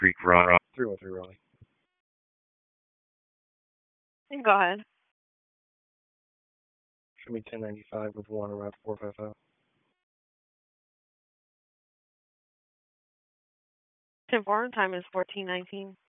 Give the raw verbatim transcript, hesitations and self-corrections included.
Creek Run. three one three Raleigh. You can go ahead. Show me ten ninety-five with one around four five five. ten four, time is fourteen nineteen.